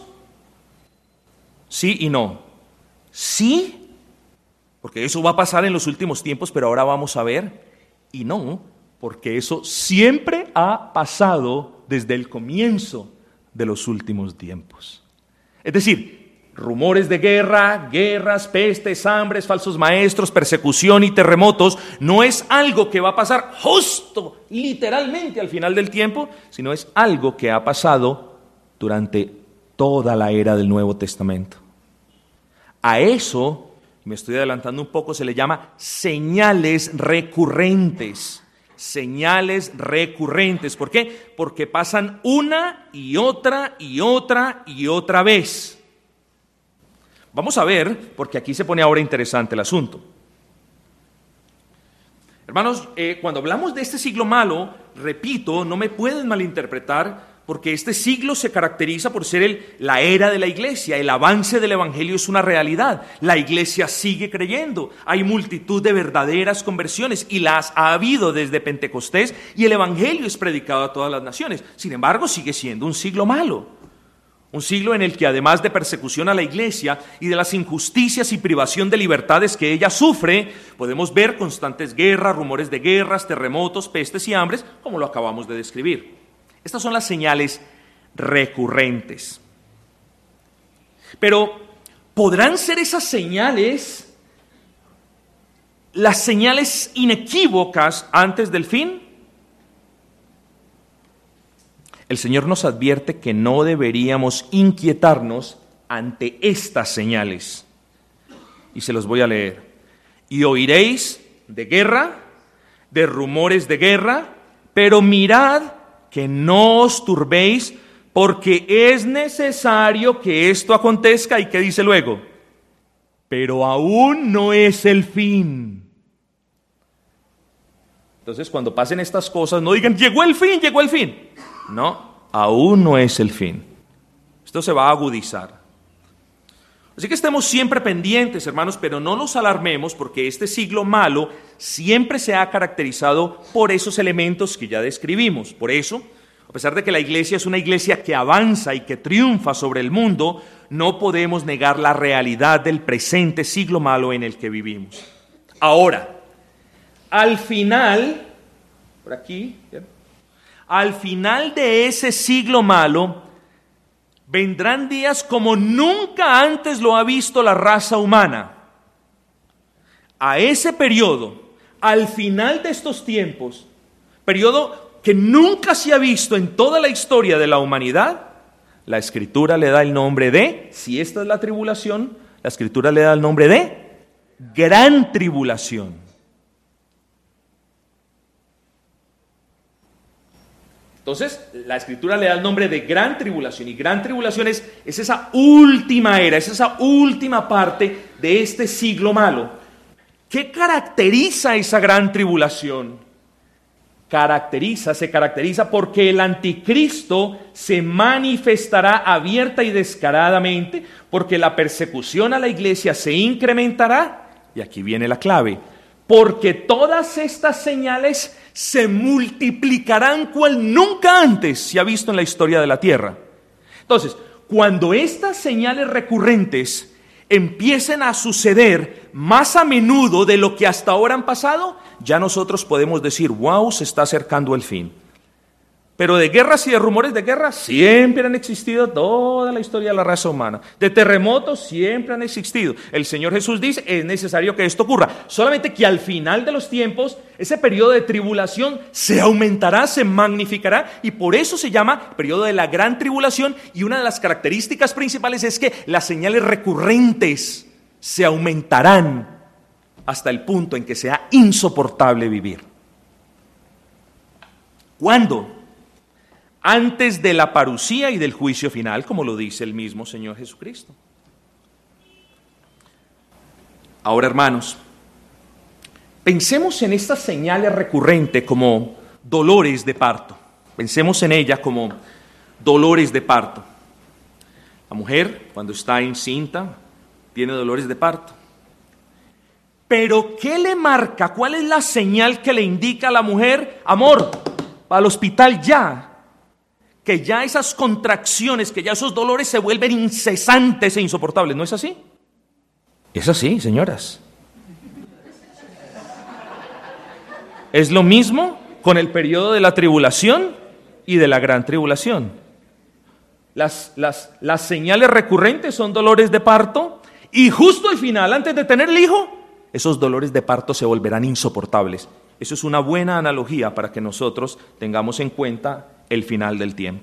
S1: Sí y no. Sí, porque eso va a pasar en los últimos tiempos, pero ahora vamos a ver. Y no, porque eso siempre ha pasado desde el comienzo de los últimos tiempos. Es decir, rumores de guerra, guerras, pestes, hambres, falsos maestros, persecución y terremotos no es algo que va a pasar justo, literalmente al final del tiempo, sino es algo que ha pasado durante toda la era del Nuevo Testamento. A eso, me estoy adelantando un poco, se le llama señales recurrentes. Señales recurrentes. ¿Por qué? Porque pasan una y otra y otra y otra vez. Vamos a ver, porque aquí se pone ahora interesante el asunto. Hermanos, cuando hablamos de este siglo malo, repito, no me pueden malinterpretar, porque este siglo se caracteriza por ser la era de la iglesia. El avance del evangelio es una realidad. La iglesia sigue creyendo. Hay multitud de verdaderas conversiones y las ha habido desde Pentecostés y el evangelio es predicado a todas las naciones. Sin embargo, sigue siendo un siglo malo. Un siglo en el que, además de persecución a la iglesia y de las injusticias y privación de libertades que ella sufre, podemos ver constantes guerras, rumores de guerras, terremotos, pestes y hambres, como lo acabamos de describir. Estas son las señales recurrentes. Pero, ¿podrán ser esas señales las señales inequívocas antes del fin? el Señor nos advierte que no deberíamos inquietarnos ante estas señales. Y se los voy a leer. Y oiréis de guerra, de rumores de guerra, pero mirad que no os turbéis, porque es necesario que esto acontezca. ¿Y qué dice luego? Pero aún no es el fin. Entonces, cuando pasen estas cosas, no digan, llegó el fin, llegó el fin. No, aún no es el fin. Esto se va a agudizar. Así que estemos siempre pendientes, hermanos, pero no nos alarmemos, porque este siglo malo siempre se ha caracterizado por esos elementos que ya describimos. Por eso, a pesar de que la iglesia es una iglesia que avanza y que triunfa sobre el mundo, no podemos negar la realidad del presente siglo malo en el que vivimos. Ahora, al final, por aquí, ¿bien? Al final de ese siglo malo, vendrán días como nunca antes lo ha visto la raza humana. A ese periodo, al final de estos tiempos, periodo que nunca se ha visto en toda la historia de la humanidad, la Escritura le da el nombre de, si esta es la tribulación, la Escritura le da el nombre de gran tribulación. Entonces, la Escritura le da el nombre de gran tribulación, y gran tribulación es esa última era, es esa última parte de este siglo malo. ¿Qué caracteriza esa gran tribulación? Se caracteriza porque el anticristo se manifestará abierta y descaradamente, porque la persecución a la iglesia se incrementará, y aquí viene la clave, porque todas estas señales se multiplicarán cual nunca antes se ha visto en la historia de la tierra. Entonces, cuando estas señales recurrentes empiecen a suceder más a menudo de lo que hasta ahora han pasado, ya nosotros podemos decir, wow, se está acercando el fin. Pero de guerras y de rumores de guerra siempre han existido toda la historia de la raza humana. De terremotos siempre han existido. El Señor Jesús dice, es necesario que esto ocurra. Solamente que al final de los tiempos, ese periodo de tribulación se aumentará, se magnificará, y por eso se llama periodo de la gran tribulación. Y una de las características principales es que las señales recurrentes se aumentarán hasta el punto en que sea insoportable vivir. ¿Cuándo? Antes de la parucía y del juicio final, como lo dice el mismo Señor Jesucristo. Ahora, hermanos, pensemos en estas señales recurrentes como dolores de parto. Pensemos en ellas como dolores de parto. La mujer, cuando está encinta, tiene dolores de parto. Pero, ¿qué le marca? ¿Cuál es la señal que le indica a la mujer? Amor, al hospital ya. Que ya esas contracciones, que ya esos dolores se vuelven incesantes e insoportables. ¿No es así? Es así, señoras. Es lo mismo con el periodo de la tribulación y de la gran tribulación. Las señales recurrentes son dolores de parto, y justo al final, antes de tener el hijo, esos dolores de parto se volverán insoportables. Eso es una buena analogía para que nosotros tengamos en cuenta el final del tiempo.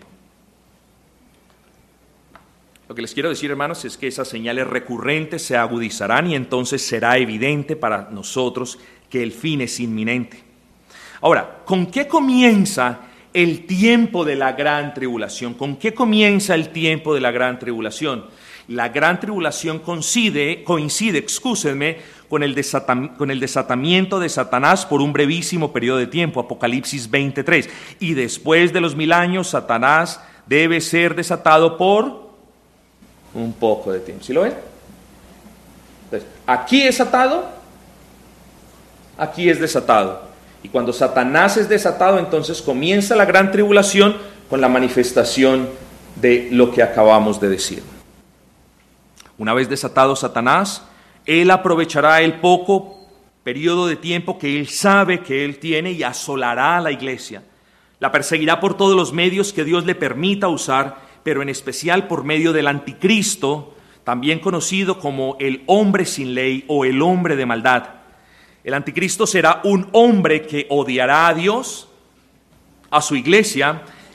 S1: Lo que les quiero decir, hermanos, es que esas señales recurrentes se agudizarán, y entonces será evidente para nosotros que el fin es inminente. Ahora, ¿con qué comienza el tiempo de la gran tribulación? ¿Con qué comienza el tiempo de la gran tribulación? La gran tribulación coincide, con el desatamiento de Satanás por un brevísimo periodo de tiempo, Apocalipsis 23. Y después de los 1000 años, Satanás debe ser desatado por un poco de tiempo. ¿Sí lo ven? Entonces, aquí es atado, aquí es desatado. Y cuando Satanás es desatado, entonces comienza la gran tribulación con la manifestación de lo que acabamos de decir. Una vez desatado Satanás, él aprovechará el poco periodo de tiempo que él sabe que él tiene y asolará a la iglesia. La perseguirá por todos los medios que Dios le permita usar, pero en especial por medio del anticristo, también conocido como el hombre sin ley o el hombre de maldad. El anticristo será un hombre que odiará a Dios, a su iglesia,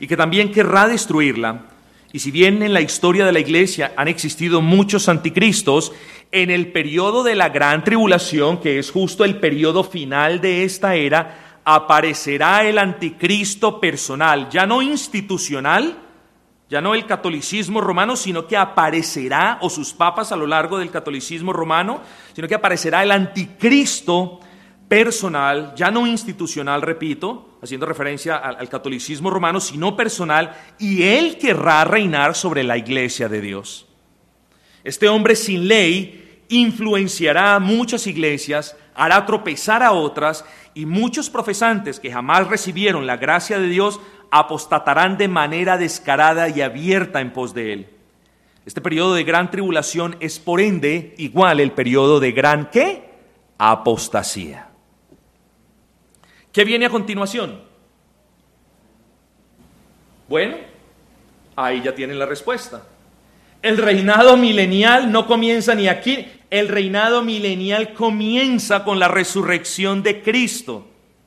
S1: y que también querrá destruirla. Y si bien en la historia de la iglesia han existido muchos anticristos, en el periodo de la gran tribulación, que es justo el periodo final de esta era, aparecerá el anticristo personal, ya no institucional, ya no el catolicismo romano, sino que aparecerá, o sus papas a lo largo del catolicismo romano, sino que aparecerá el anticristo personal, ya no institucional, repito, haciendo referencia al catolicismo romano, sino personal, y él querrá reinar sobre la iglesia de Dios. Este hombre sin ley influenciará a muchas iglesias, hará tropezar a otras, y muchos profesantes que jamás recibieron la gracia de Dios apostatarán de manera descarada y abierta en pos de él. Este periodo de gran tribulación es por ende igual el periodo de gran ¿qué? Apostasía. ¿Qué viene a continuación? Bueno, ahí ya tienen la respuesta. El reinado milenial no comienza ni aquí. El reinado milenial comienza con la resurrección de Cristo.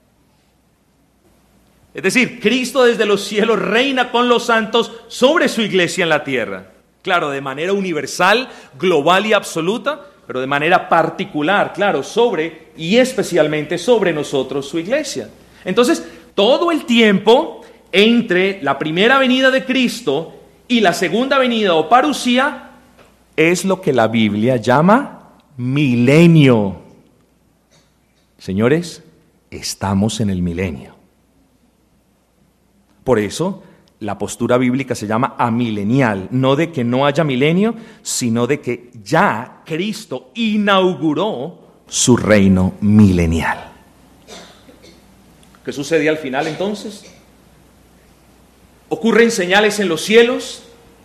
S1: Es decir, Cristo desde los cielos reina con los santos sobre su iglesia en la tierra. Claro, de manera universal, global y absoluta, pero de manera particular, claro, sobre y especialmente sobre nosotros, su iglesia. Entonces, todo el tiempo entre la primera venida de Cristo y la segunda venida o parusía es lo que la Biblia llama milenio. Señores, estamos en el milenio. Por eso, la postura bíblica se llama amilenial, no de que no haya milenio, sino de que ya Cristo inauguró su reino milenial. ¿Qué sucede al final entonces? Ocurren señales en los cielos,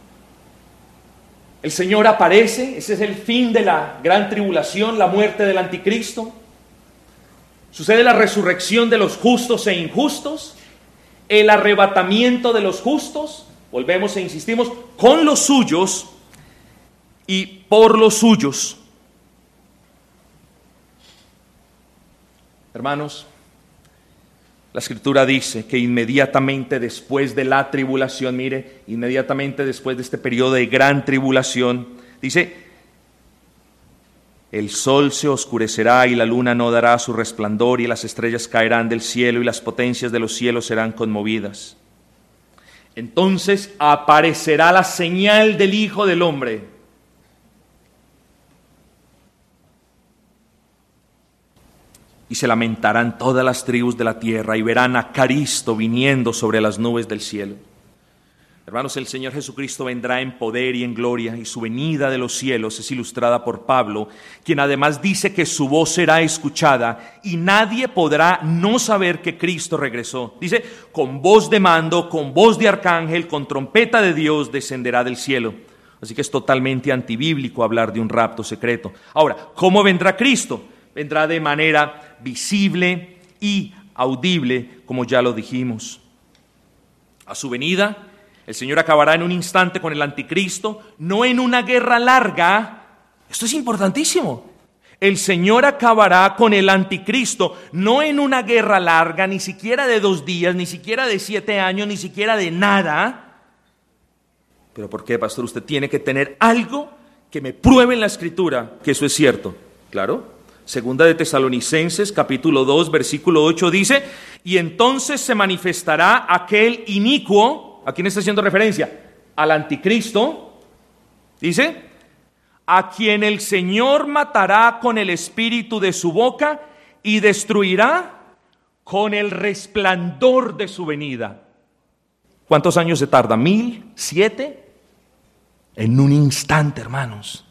S1: el Señor aparece, ese es el fin de la gran tribulación, la muerte del anticristo. Sucede la resurrección de los justos e injustos, el arrebatamiento de los justos, volvemos e insistimos, con los suyos y por los suyos. Hermanos, la Escritura dice que inmediatamente después de la tribulación, mire, inmediatamente después de este periodo de gran tribulación, dice, el sol se oscurecerá y la luna no dará su resplandor y las estrellas caerán del cielo y las potencias de los cielos serán conmovidas. Entonces aparecerá la señal del Hijo del Hombre. Y se lamentarán todas las tribus de la tierra y verán a Cristo viniendo sobre las nubes del cielo. Hermanos, el Señor Jesucristo vendrá en poder y en gloria, y su venida de los cielos es ilustrada por Pablo, quien además dice que su voz será escuchada y nadie podrá no saber que Cristo regresó. Dice, con voz de mando, con voz de arcángel, con trompeta de Dios descenderá del cielo. Así que es totalmente antibíblico hablar de un rapto secreto. Ahora, ¿cómo vendrá Cristo? Vendrá de manera visible y audible, como ya lo dijimos. A su venida, el Señor acabará en un instante con el anticristo, no en una guerra larga. Esto es importantísimo. El Señor acabará con el anticristo, no en una guerra larga, ni siquiera de 2 días, ni siquiera de 7 años, ni siquiera de nada. ¿Pero por qué, pastor? Usted tiene que tener algo que me pruebe en la Escritura que eso es cierto. Claro. Segunda de Tesalonicenses, capítulo 2, versículo 8 dice, y entonces se manifestará aquel inicuo. ¿A quién está haciendo referencia? Al anticristo. Dice, a quien el Señor matará con el espíritu de su boca y destruirá con el resplandor de su venida. ¿Cuántos años se tarda? 1007. En un instante, hermanos.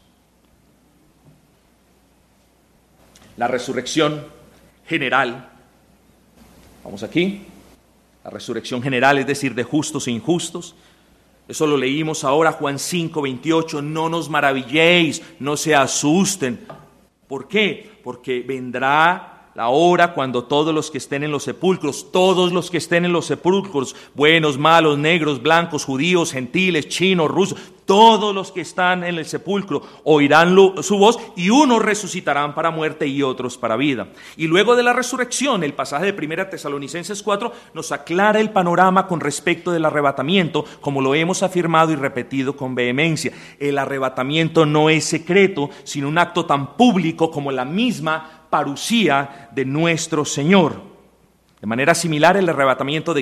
S1: La resurrección general. Vamos aquí. La resurrección general, es decir, de justos e injustos. Eso lo leímos ahora, Juan 5:28. No nos maravilléis, no se asusten. ¿Por qué? Porque vendrá la hora cuando todos los que estén en los sepulcros, todos los que estén en los sepulcros, buenos, malos, negros, blancos, judíos, gentiles, chinos, rusos, todos los que están en el sepulcro oirán su voz, y unos resucitarán para muerte y otros para vida. Y luego de la resurrección, el pasaje de 1 Tesalonicenses 4 nos aclara el panorama con respecto del arrebatamiento, como lo hemos afirmado y repetido con vehemencia. El arrebatamiento no es secreto, sino un acto tan público como la misma parusía de nuestro Señor. De manera similar, el arrebatamiento,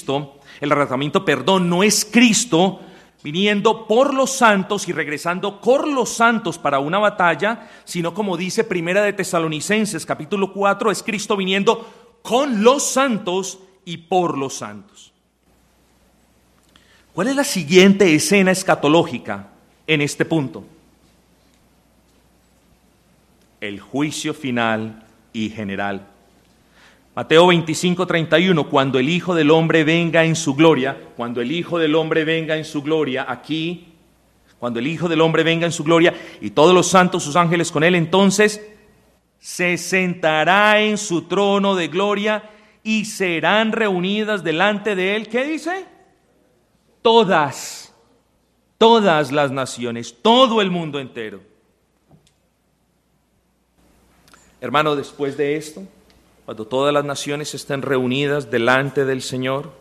S1: no es Cristo viniendo por los santos y regresando con los santos para una batalla, sino, como dice 1 Tesalonicenses capítulo 4, es Cristo viniendo con los santos y por los santos. ¿Cuál es la siguiente escena escatológica en este punto? El juicio final y general. Mateo 25:31, cuando el Hijo del Hombre venga en su gloria, cuando el Hijo del Hombre venga en su gloria, cuando el Hijo del Hombre venga en su gloria y todos los santos, sus ángeles con él, entonces se sentará en su trono de gloria y serán reunidas delante de él, ¿qué dice? Todas las naciones, todo el mundo entero. Hermano, después de esto, cuando todas las naciones estén reunidas delante del Señor,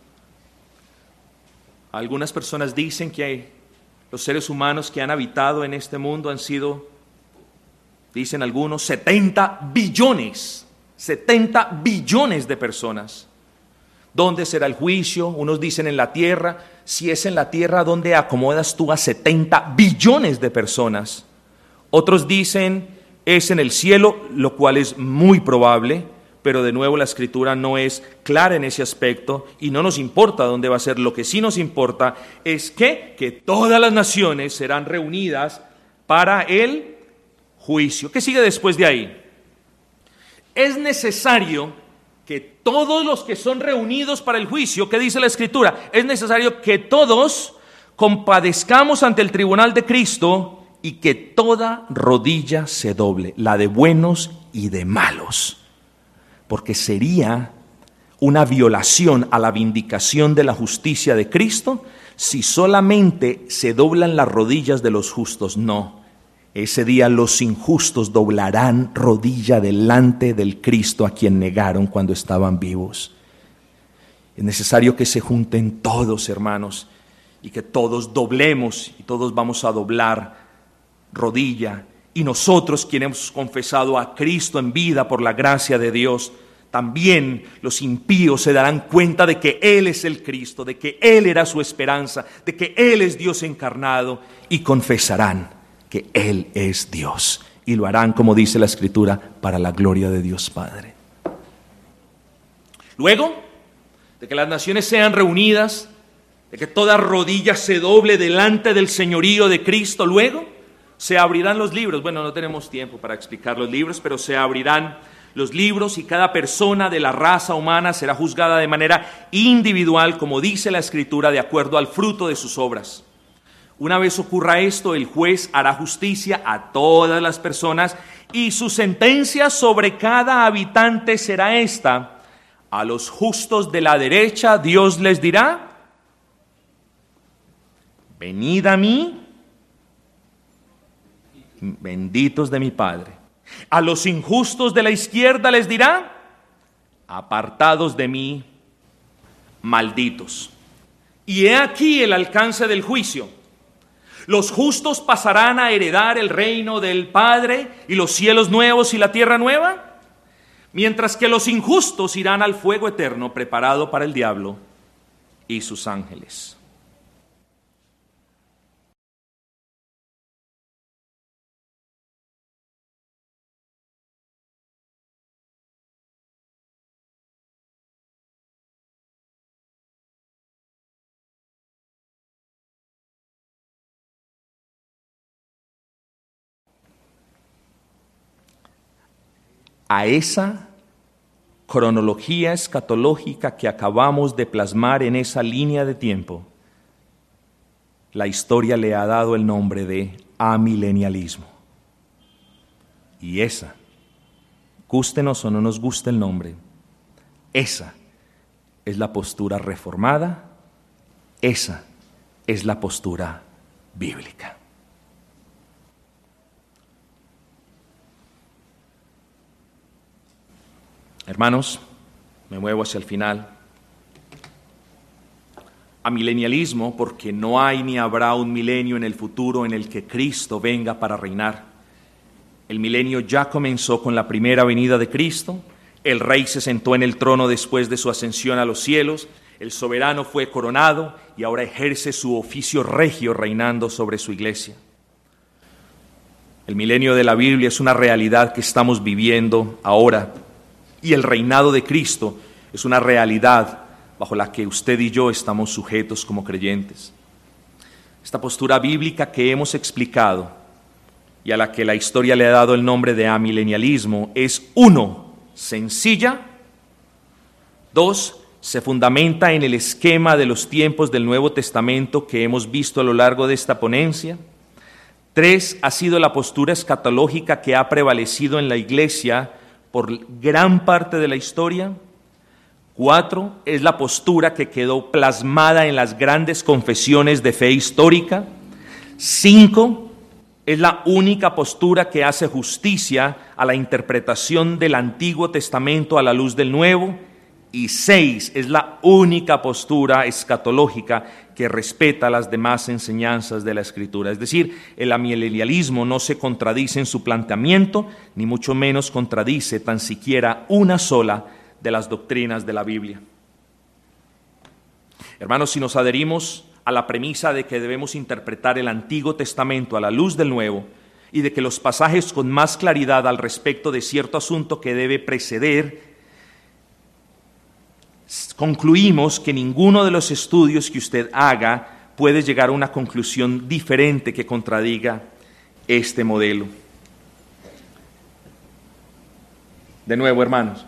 S1: algunas personas dicen que los seres humanos que han habitado en este mundo han sido, dicen algunos, 70 billones de personas. ¿Dónde será el juicio? Unos dicen en la tierra. Si es en la tierra, ¿dónde acomodas tú a 70 billones de personas? Otros dicen es en el cielo, lo cual es muy probable, pero de nuevo la Escritura no es clara en ese aspecto y no nos importa dónde va a ser. Lo que sí nos importa es que todas las naciones serán reunidas para el juicio. ¿Qué sigue después de ahí? Es necesario que todos los que son reunidos para el juicio, ¿qué dice la Escritura? Es necesario que todos compadezcamos ante el tribunal de Cristo y que toda rodilla se doble, la de buenos y de malos. Porque sería una violación a la vindicación de la justicia de Cristo si solamente se doblan las rodillas de los justos. No, ese día los injustos doblarán rodilla delante del Cristo a quien negaron cuando estaban vivos. Es necesario que se junten todos, hermanos, y que todos doblemos y todos vamos a doblar rodilla. Y nosotros, quienes hemos confesado a Cristo en vida por la gracia de Dios, también los impíos se darán cuenta de que Él es el Cristo, de que Él era su esperanza, de que Él es Dios encarnado, y confesarán que Él es Dios. Y lo harán, como dice la Escritura, para la gloria de Dios Padre. Luego de que las naciones sean reunidas, de que toda rodilla se doble delante del señorío de Cristo, luego se abrirán los libros. Bueno, no tenemos tiempo para explicar los libros, pero se abrirán los libros y cada persona de la raza humana será juzgada de manera individual, como dice la Escritura, de acuerdo al fruto de sus obras. Una vez ocurra esto, el juez hará justicia a todas las personas y su sentencia sobre cada habitante será esta: a los justos de la derecha Dios les dirá: venid a mí, benditos de mi Padre. A los injustos de la izquierda les dirá: apartados de mí, malditos. Y he aquí el alcance del juicio. Los justos pasarán a heredar el reino del Padre y los cielos nuevos y la tierra nueva, mientras que los injustos irán al fuego eterno preparado para el diablo y sus ángeles. A esa cronología escatológica que acabamos de plasmar en esa línea de tiempo, la historia le ha dado el nombre de amilenialismo. Y esa, gústenos o no nos guste el nombre, esa es la postura reformada, esa es la postura bíblica. Hermanos, me muevo hacia el final. Amilenialismo, porque no hay ni habrá un milenio en el futuro en el que Cristo venga para reinar. El milenio ya comenzó con la primera venida de Cristo. El Rey se sentó en el trono después de su ascensión a los cielos. El soberano fue coronado y ahora ejerce su oficio regio reinando sobre su iglesia. El milenio de la Biblia es una realidad que estamos viviendo ahora. Y el reinado de Cristo es una realidad bajo la que usted y yo estamos sujetos como creyentes. Esta postura bíblica que hemos explicado y a la que la historia le ha dado el nombre de amilenialismo es 1, sencilla; 2, se fundamenta en el esquema de los tiempos del Nuevo Testamento que hemos visto a lo largo de esta ponencia; 3, ha sido la postura escatológica que ha prevalecido en la Iglesia por gran parte de la historia; 4, es la postura que quedó plasmada en las grandes confesiones de fe histórica; 5, es la única postura que hace justicia a la interpretación del Antiguo Testamento a la luz del Nuevo; y 6, es la única postura escatológica que respeta las demás enseñanzas de la Escritura. Es decir, el amilenialismo no se contradice en su planteamiento, ni mucho menos contradice tan siquiera una sola de las doctrinas de la Biblia. Hermanos, si nos adherimos a la premisa de que debemos interpretar el Antiguo Testamento a la luz del Nuevo y de que los pasajes con más claridad al respecto de cierto asunto que debe preceder, concluimos que ninguno de los estudios que usted haga puede llegar a una conclusión diferente que contradiga este modelo. De nuevo, hermanos,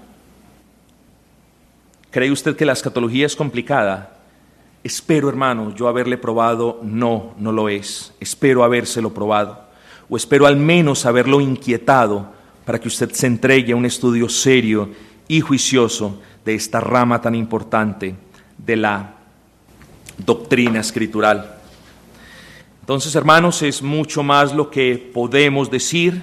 S1: ¿cree usted que la escatología es complicada? Espero, hermano, yo haberle probado, no lo es. Espero habérselo probado, o espero al menos haberlo inquietado para que usted se entregue a un estudio serio y juicioso de esta rama tan importante de la doctrina escritural. Entonces, hermanos, es mucho más lo que podemos decir.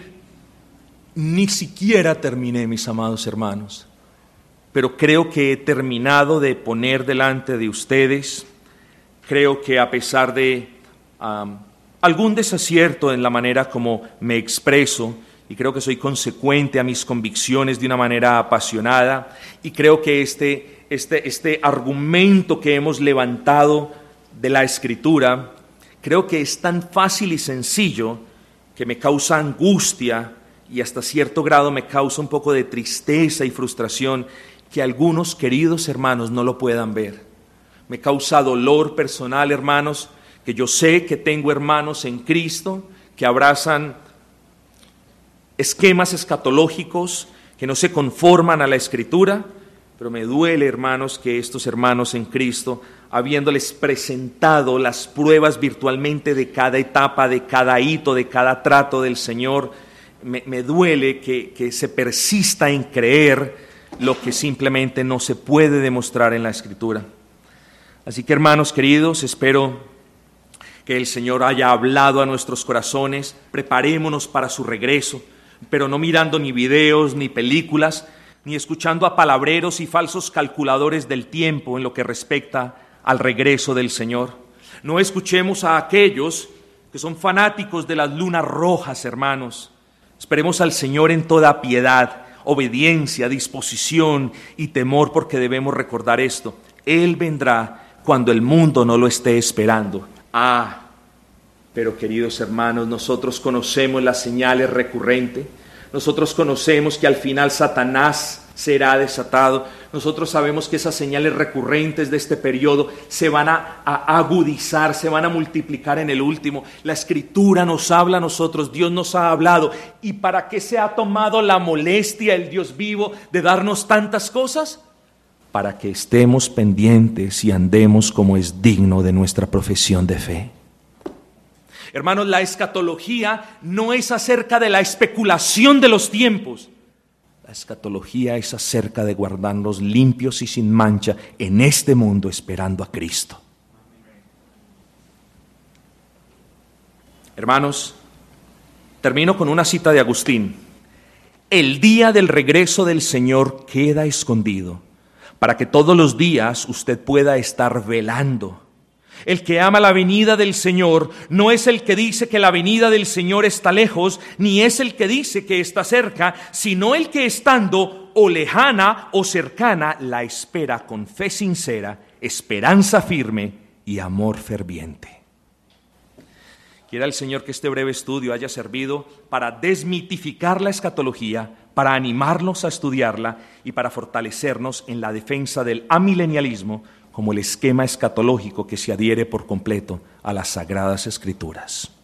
S1: Ni siquiera terminé, mis amados hermanos, pero creo que he terminado de poner delante de ustedes. Creo que a pesar de algún desacierto en la manera como me expreso, y creo que soy consecuente a mis convicciones de una manera apasionada, y creo que este argumento que hemos levantado de la Escritura, creo que es tan fácil y sencillo que me causa angustia y hasta cierto grado me causa un poco de tristeza y frustración que algunos queridos hermanos no lo puedan ver. Me causa dolor personal, hermanos, que yo sé que tengo hermanos en Cristo que abrazan esquemas escatológicos que no se conforman a la Escritura, pero me duele, hermanos, que estos hermanos en Cristo, habiéndoles presentado las pruebas virtualmente de cada etapa, de cada hito, de cada trato del Señor, me duele que se persista en creer lo que simplemente no se puede demostrar en la Escritura. Así que, hermanos queridos, espero que el Señor haya hablado a nuestros corazones. Preparémonos para su regreso, pero no mirando ni videos, ni películas, ni escuchando a palabreros y falsos calculadores del tiempo en lo que respecta al regreso del Señor. No escuchemos a aquellos que son fanáticos de las lunas rojas, hermanos. Esperemos al Señor en toda piedad, obediencia, disposición y temor, porque debemos recordar esto: Él vendrá cuando el mundo no lo esté esperando. Pero queridos hermanos, nosotros conocemos las señales recurrentes, nosotros conocemos que al final Satanás será desatado, nosotros sabemos que esas señales recurrentes de este periodo se van a agudizar, se van a multiplicar en el último. La Escritura nos habla a nosotros, Dios nos ha hablado. ¿Y para qué se ha tomado la molestia el Dios vivo de darnos tantas cosas? Para que estemos pendientes y andemos como es digno de nuestra profesión de fe. Hermanos, la escatología no es acerca de la especulación de los tiempos. La escatología es acerca de guardarnos limpios y sin mancha en este mundo esperando a Cristo. Hermanos, termino con una cita de Agustín. El día del regreso del Señor queda escondido, para que todos los días usted pueda estar velando. El que ama la venida del Señor no es el que dice que la venida del Señor está lejos, ni es el que dice que está cerca, sino el que estando o lejana o cercana la espera con fe sincera, esperanza firme y amor ferviente. Quiera el Señor que este breve estudio haya servido para desmitificar la escatología, para animarnos a estudiarla y para fortalecernos en la defensa del amilenialismo como el esquema escatológico que se adhiere por completo a las Sagradas Escrituras.